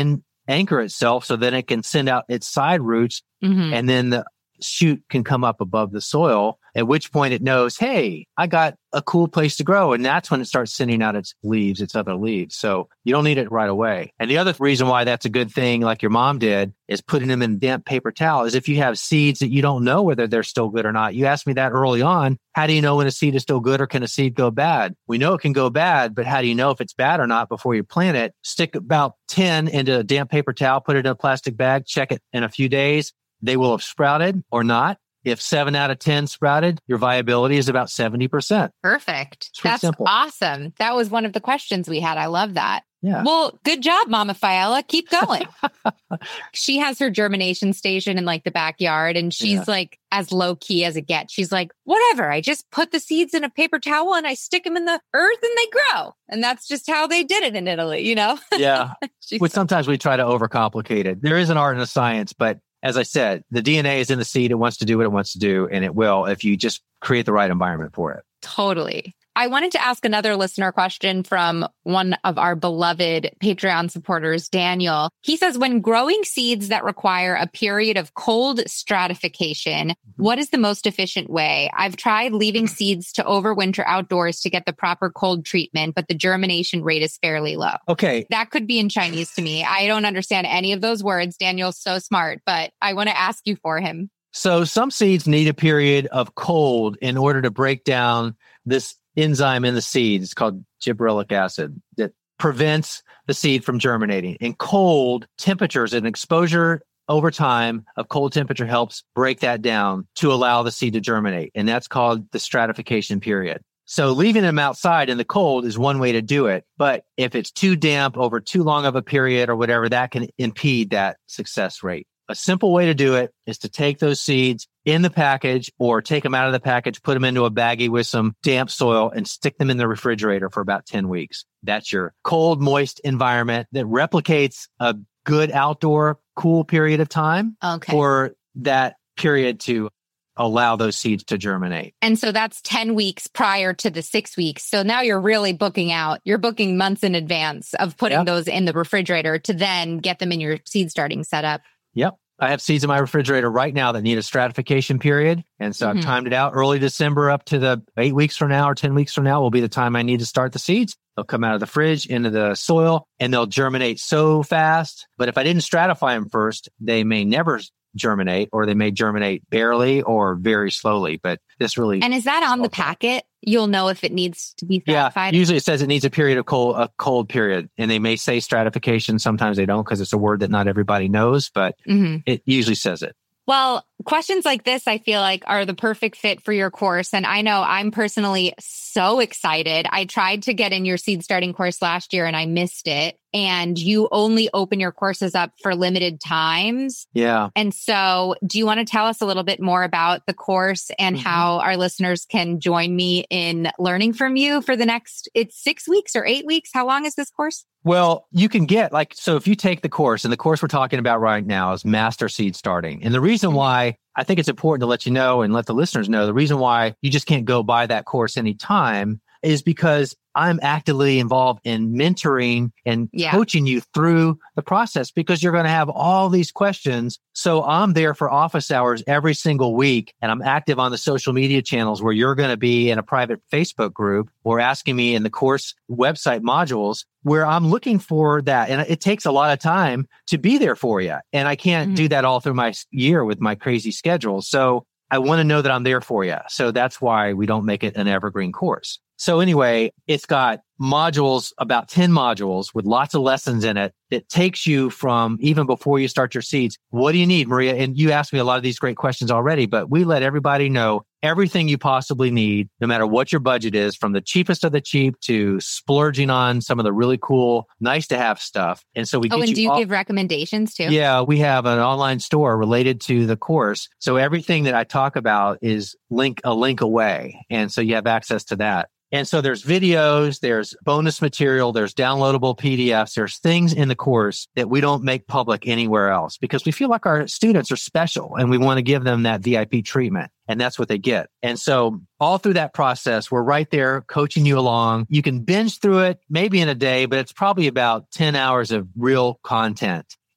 anchor itself so then it can send out its side roots Mm-hmm. and then the shoot can come up above the soil, at which point it knows, hey, I got a cool place to grow. And that's when it starts sending out its leaves, its other leaves. So you don't need it right away. And the other reason why that's a good thing, like your mom did, is putting them in damp paper towel, is if you have seeds that you don't know whether they're still good or not. You asked me that early on. How do you know when a seed is still good or can a seed go bad? We know it can go bad, but how do you know if it's bad or not before you plant it? Stick about ten into a damp paper towel, put it in a plastic bag, check it in a few days. They will have sprouted or not. If seven out of ten sprouted, your viability is about seventy percent. Perfect. It's pretty That's simple. awesome. That was one of the questions we had. I love that. Yeah. Well, good job, Mama Fiala. Keep going. She has her germination station in like the backyard and she's Yeah. like as low key as it gets. She's like, whatever. I just put the seeds in a paper towel and I stick them in the earth and they grow. And that's just how they did it in Italy, you know? Yeah. She's Which sometimes we try to overcomplicate it. There is an art and a science, but as I said, the D N A is in the seed. It wants to do what it wants to do, and it will if you just create the right environment for it. Totally. I wanted to ask another listener question from one of our beloved Patreon supporters, Daniel. He says, when growing seeds that require a period of cold stratification, what is the most efficient way? I've tried leaving seeds to overwinter outdoors to get the proper cold treatment, but the germination rate is fairly low. Okay. That could be in Chinese to me. I don't understand any of those words. Daniel's so smart, but I want to ask you for him. So some seeds need a period of cold in order to break down this enzyme in the seed. It's called gibberellic acid that prevents the seed from germinating. And cold temperatures and exposure over time of cold temperature helps break that down to allow the seed to germinate. And that's called the stratification period. So leaving them outside in the cold is one way to do it. But if it's too damp over too long of a period or whatever, that can impede that success rate. A simple way to do it is to take those seeds in the package or take them out of the package, put them into a baggie with some damp soil and stick them in the refrigerator for about ten weeks. That's your cold, moist environment that replicates a good outdoor cool period of time Okay. for that period to allow those seeds to germinate. And so that's ten weeks prior to the six weeks. So now you're really booking out. You're booking months in advance of putting Yep. those in the refrigerator to then get them in your seed starting setup. Yep. I have seeds in my refrigerator right now that need a stratification period. And so Mhm. I've timed it out. Early December up to the eight weeks from now or ten weeks from now will be the time I need to start the seeds. They'll come out of the fridge into the soil and they'll germinate so fast. But if I didn't stratify them first, they may never germinate or they may germinate barely or very slowly. But this really... And is that on the packet? You'll know if it needs to be Yeah, stratified? usually it says it needs a period of cold, a cold period. And they may say stratification. Sometimes they don't because it's a word that not everybody knows, but Mhm. it usually says it. Well, questions like this, I feel like are the perfect fit for your course. And I know I'm personally so excited. I tried to get in your seed starting course last year and I missed it. And you only open your courses up for limited times. Yeah. And so do you want to tell us a little bit more about the course and Mhm. how our listeners can join me in learning from you for the next, it's six weeks or eight weeks? How long is this course? Well, you can get like, so if you take the course, and the course we're talking about right now is Master Seed Starting. And the reason why I think it's important to let you know and let the listeners know, the reason why you just can't go buy that course anytime is because I'm actively involved in mentoring and Yeah. coaching you through the process because you're going to have all these questions. So I'm there for office hours every single week and I'm active on the social media channels where you're going to be in a private Facebook group or asking me in the course website modules where I'm looking for that. And it takes a lot of time to be there for you. And I can't Mhm. do that all through my year with my crazy schedule. So I want to know that I'm there for you. So that's why we don't make it an evergreen course. So anyway, it's got modules, about ten modules with lots of lessons in it that takes you from even before you start your seeds. What do you need, Maria? And you asked me a lot of these great questions already, but we let everybody know everything you possibly need, no matter what your budget is, from the cheapest of the cheap to splurging on some of the really cool, nice to have stuff. And so we Oh, get and you do you all- give recommendations too? Yeah, we have an online store related to the course. So everything that I talk about is link a link away. And so you have access to that. And so there's videos, there's bonus material, there's downloadable P D Fs, there's things in the course that we don't make public anywhere else because we feel like our students are special and we want to give them that V I P treatment. And that's what they get. And so all through that process, we're right there coaching you along. You can binge through it maybe in a day, but it's probably about ten hours of real content.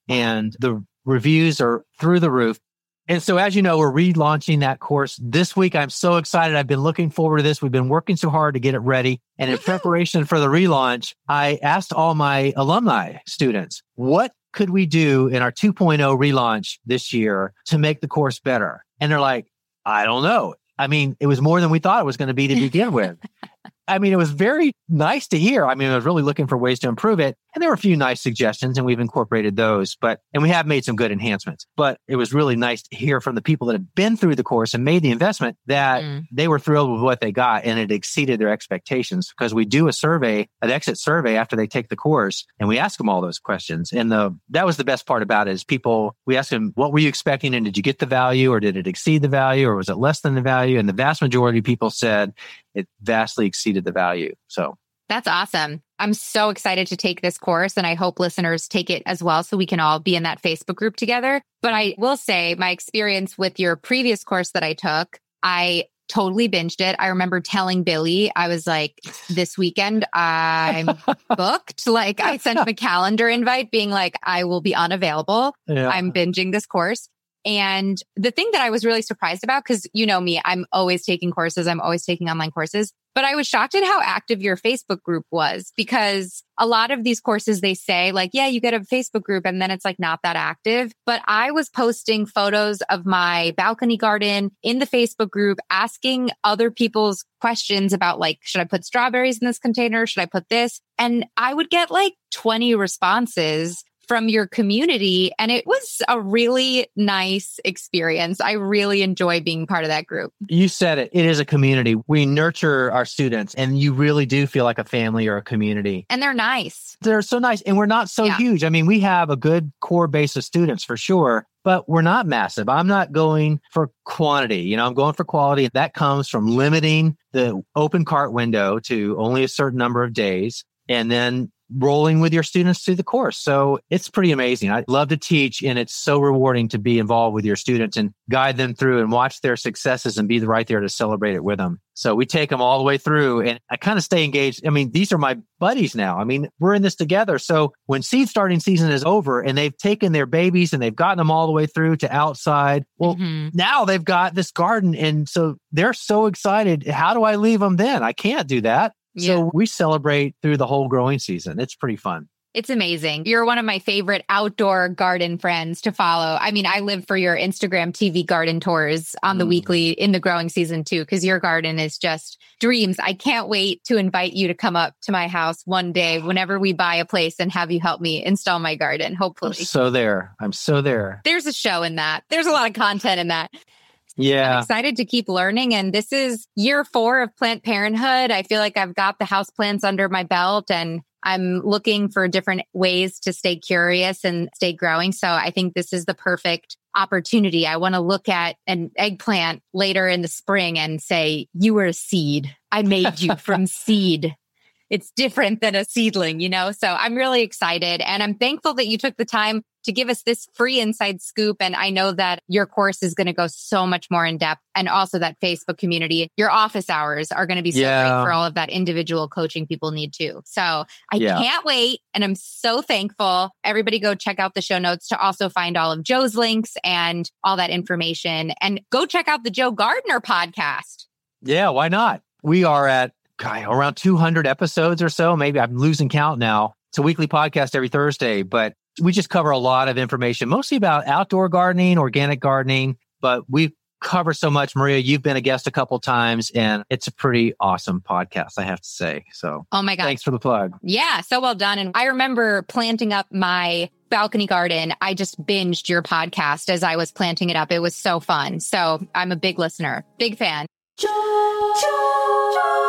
and the reviews are through the roof. And so, as you know, we're relaunching that course this week. I'm so excited. I've been looking forward to this. We've been working so hard to get it ready. And in preparation for the relaunch, I asked all my alumni students, what could we do in our two point oh relaunch this year to make the course better? And they're like, I don't know. I mean, it was more than we thought it was going to be to begin with. I mean, it was very nice to hear. I mean, I was really looking for ways to improve it. And there were a few nice suggestions and we've incorporated those, but, and we have made some good enhancements, but it was really nice to hear from the people that have been through the course and made the investment that mm. they were thrilled with what they got and it exceeded their expectations, because we do a survey, an exit survey after they take the course, and we ask them all those questions. And the, that was the best part about it is people, we asked them, what were you expecting? And did you get the value, or did it exceed the value, or was it less than the value? And the vast majority of people said it vastly exceeded the value. So that's awesome. I'm so excited to take this course, and I hope listeners take it as well so we can all be in that Facebook group together. But I will say my experience with your previous course that I took, I totally binged it. I remember telling Billy, I was like, this weekend I'm booked. Like I sent him a calendar invite being like, I will be unavailable. Yeah. I'm binging this course. And the thing that I was really surprised about, because you know me, I'm always taking courses. I'm always taking online courses. But I was shocked at how active your Facebook group was, because a lot of these courses, they say like, yeah, you get a Facebook group and then it's like not that active. But I was posting photos of my balcony garden in the Facebook group, asking other people's questions about like, should I put strawberries in this container? Should I put this? And I would get like twenty responses from your community. And it was a really nice experience. I really enjoy being part of that group. You said it. It is a community. We nurture our students and you really do feel like a family or a community. And they're nice. They're so nice. And we're not so yeah. huge. I mean, we have a good core base of students for sure, but we're not massive. I'm not going for quantity. You know, I'm going for quality. That comes from limiting the open cart window to only a certain number of days. And then rolling with your students through the course. So it's pretty amazing. I love to teach, and it's so rewarding to be involved with your students and guide them through and watch their successes and be right there to celebrate it with them. So we take them all the way through, and I kind of stay engaged. I mean, these are my buddies now. I mean, we're in this together. So when seed starting season is over and they've taken their babies and they've gotten them all the way through to outside, well, mm-hmm. now they've got this garden. And so they're so excited. How do I leave them then? I can't do that. Yeah. So we celebrate through the whole growing season. It's pretty fun. It's amazing. You're one of my favorite outdoor garden friends to follow. I mean, I live for your Instagram T V garden tours on the mm. weekly in the growing season too, because your garden is just dreams. I can't wait to invite you to come up to my house one day whenever we buy a place and have you help me install my garden, hopefully. I'm so there. I'm so there. There's a show in that. There's a lot of content in that. Yeah. I'm excited to keep learning. And this is year four of Plant Parenthood. I feel like I've got the houseplants under my belt and I'm looking for different ways to stay curious and stay growing. So I think this is the perfect opportunity. I want to look at an eggplant later in the spring and say, you were a seed. I made you from seed. It's different than a seedling, you know? So I'm really excited. And I'm thankful that you took the time to give us this free inside scoop. And I know that your course is going to go so much more in depth, and also that Facebook community. Your office hours are going to be so yeah. great for all of that individual coaching people need too. So I yeah. can't wait. And I'm so thankful. Everybody go check out the show notes to also find all of Joe's links and all that information. And go check out the Joe Gardner podcast. Yeah, why not? We are at God, around two hundred episodes or so. Maybe I'm losing count now. It's a weekly podcast every Thursday, but we just cover a lot of information, mostly about outdoor gardening, organic gardening, but we cover so much. Maria, you've been a guest a couple times, and it's a pretty awesome podcast, I have to say. So, oh my God. Thanks for the plug. Yeah, so well done. And I remember planting up my balcony garden. I just binged your podcast as I was planting it up. It was so fun. So I'm a big listener, big fan. Joe, Joe, Joe.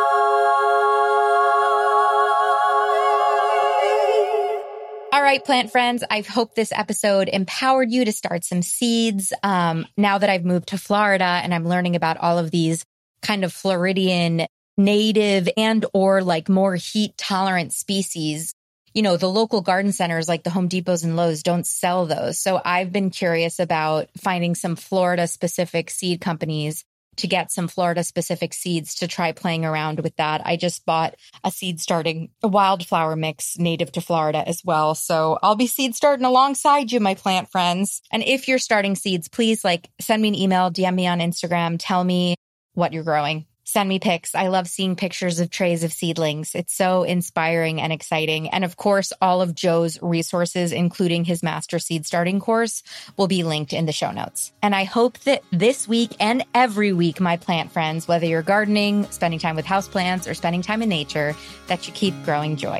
All right, plant friends, I hope this episode empowered you to start some seeds. Um, now that I've moved to Florida and I'm learning about all of these kind of Floridian native and or like more heat tolerant species, you know, the local garden centers like the Home Depots and Lowe's don't sell those. So I've been curious about finding some Florida specific seed companies to get some Florida specific seeds to try playing around with that. I just bought a seed starting a wildflower mix native to Florida as well. So I'll be seed starting alongside you, my plant friends. And if you're starting seeds, please like send me an email, D M me on Instagram, tell me what you're growing. Send me pics. I love seeing pictures of trays of seedlings. It's so inspiring and exciting. And of course, all of Joe's resources, including his master seed starting course, will be linked in the show notes. And I hope that this week and every week, my plant friends, whether you're gardening, spending time with houseplants, or spending time in nature, that you keep growing joy.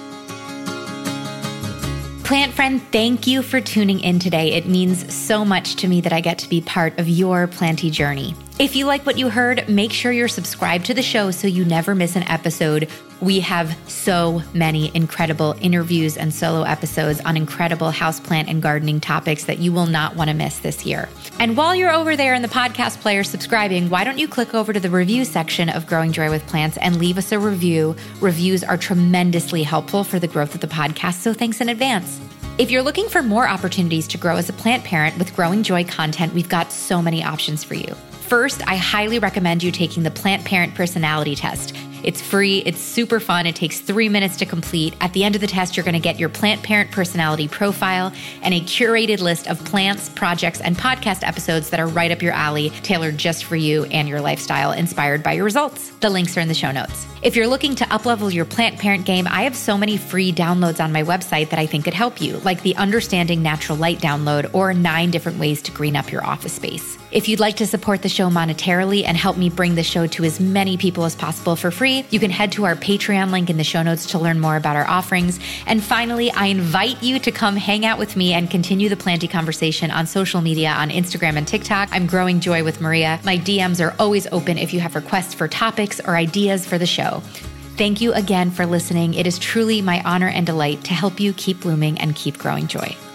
Plant friend, thank you for tuning in today. It means so much to me that I get to be part of your planty journey. If you like what you heard, make sure you're subscribed to the show so you never miss an episode. We have so many incredible interviews and solo episodes on incredible houseplant and gardening topics that you will not want to miss this year. And while you're over there in the podcast player subscribing, why don't you click over to the review section of Growing Joy with Plants and leave us a review. Reviews are tremendously helpful for the growth of the podcast, so thanks in advance. If you're looking for more opportunities to grow as a plant parent with Growing Joy content, we've got so many options for you. First, I highly recommend you taking the Plant Parent Personality Test. It's free, it's super fun, it takes three minutes to complete. At the end of the test, you're gonna get your plant parent personality profile and a curated list of plants, projects, and podcast episodes that are right up your alley, tailored just for you and your lifestyle, inspired by your results. The links are in the show notes. If you're looking to uplevel your plant parent game, I have so many free downloads on my website that I think could help you, like the Understanding Natural Light download or nine different ways to green up your office space. If you'd like to support the show monetarily and help me bring the show to as many people as possible for free, you can head to our Patreon link in the show notes to learn more about our offerings. And finally, I invite you to come hang out with me and continue the planty conversation on social media on Instagram and TikTok. I'm Growing Joy with Maria. My D Ms are always open if you have requests for topics or ideas for the show. Thank you again for listening. It is truly my honor and delight to help you keep blooming and keep growing joy.